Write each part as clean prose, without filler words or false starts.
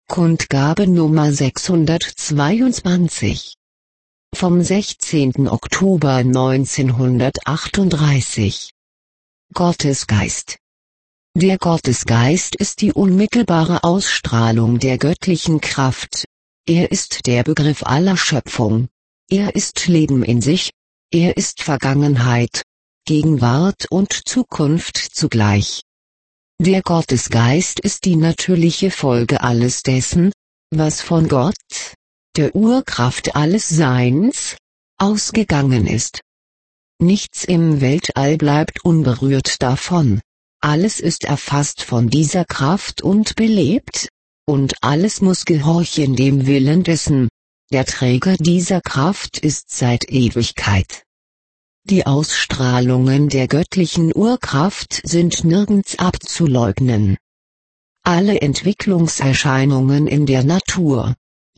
Kundgabe Nummer 622 vom 16. Oktober 1938. Gottesgeist. Der Gottesgeist ist die unmittelbare Ausstrahlung der göttlichen Kraft. Er ist der Begriff aller Schöpfung. Er ist Leben in sich. Er ist Vergangenheit, Gegenwart und Zukunft zugleich. Der Gottesgeist ist die natürliche Folge alles dessen, was von Gott, der Urkraft alles Seins, ausgegangen ist. Nichts im Weltall bleibt unberührt davon. Alles ist erfasst von dieser Kraft und belebt, und alles muss gehorchen dem Willen dessen, der Träger dieser Kraft ist seit Ewigkeit. Die Ausstrahlungen der göttlichen Urkraft sind nirgends abzuleugnen. Alle Entwicklungserscheinungen in der Natur,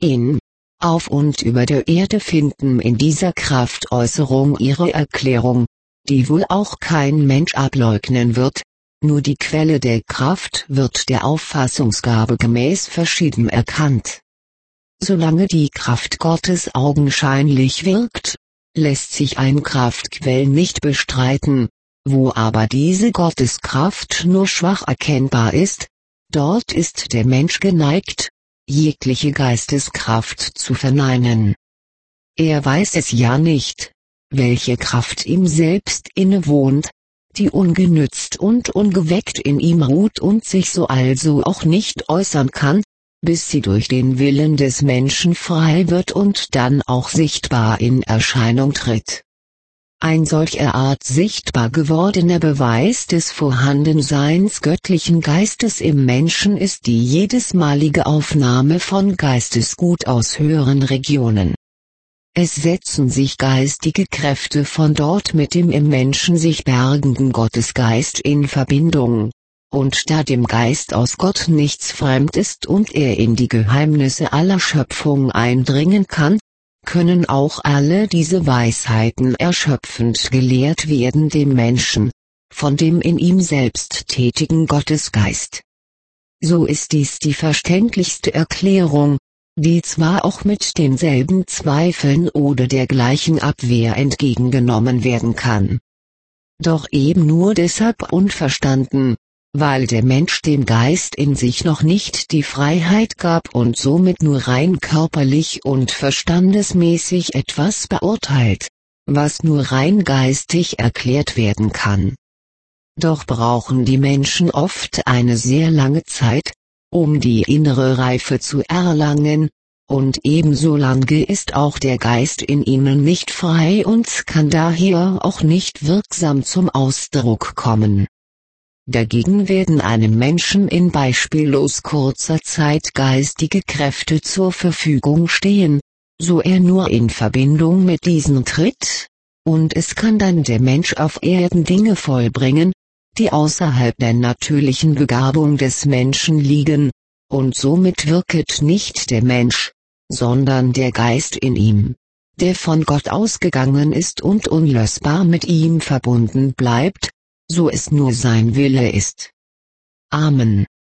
auf und über der Erde finden in dieser Kraftäußerung ihre Erklärung, die wohl auch kein Mensch ableugnen wird, nur die Quelle der Kraft wird der Auffassungsgabe gemäß verschieden erkannt. Solange die Kraft Gottes augenscheinlich wirkt, lässt sich ein Kraftquell nicht bestreiten, wo aber diese Gotteskraft nur schwach erkennbar ist, dort ist der Mensch geneigt, jegliche Geisteskraft zu verneinen. Er weiß es ja nicht, welche Kraft ihm selbst innewohnt, die ungenützt und ungeweckt in ihm ruht und sich so also auch nicht äußern kann, bis sie durch den Willen des Menschen frei wird und dann auch sichtbar in Erscheinung tritt. Ein solcher Art sichtbar gewordener Beweis des Vorhandenseins göttlichen Geistes im Menschen ist die jedesmalige Aufnahme von Geistesgut aus höheren Regionen. Es setzen sich geistige Kräfte von dort mit dem im Menschen sich bergenden Gottesgeist in Verbindung. Und da dem Geist aus Gott nichts fremd ist und er in die Geheimnisse aller Schöpfung eindringen kann, können auch alle diese Weisheiten erschöpfend gelehrt werden dem Menschen, von dem in ihm selbst tätigen Gottesgeist. So ist dies die verständlichste Erklärung, die zwar auch mit denselben Zweifeln oder der gleichen Abwehr entgegengenommen werden kann. Doch eben nur deshalb unverstanden, weil der Mensch dem Geist in sich noch nicht die Freiheit gab und somit nur rein körperlich und verstandesmäßig etwas beurteilt, was nur rein geistig erklärt werden kann. Doch brauchen die Menschen oft eine sehr lange Zeit, um die innere Reife zu erlangen, und ebenso lange ist auch der Geist in ihnen nicht frei und kann daher auch nicht wirksam zum Ausdruck kommen. Dagegen werden einem Menschen in beispiellos kurzer Zeit geistige Kräfte zur Verfügung stehen, so er nur in Verbindung mit diesen tritt, und es kann dann der Mensch auf Erden Dinge vollbringen, die außerhalb der natürlichen Begabung des Menschen liegen, und somit wirket nicht der Mensch, sondern der Geist in ihm, der von Gott ausgegangen ist und unlösbar mit ihm verbunden bleibt, so es nur sein Wille ist. Amen.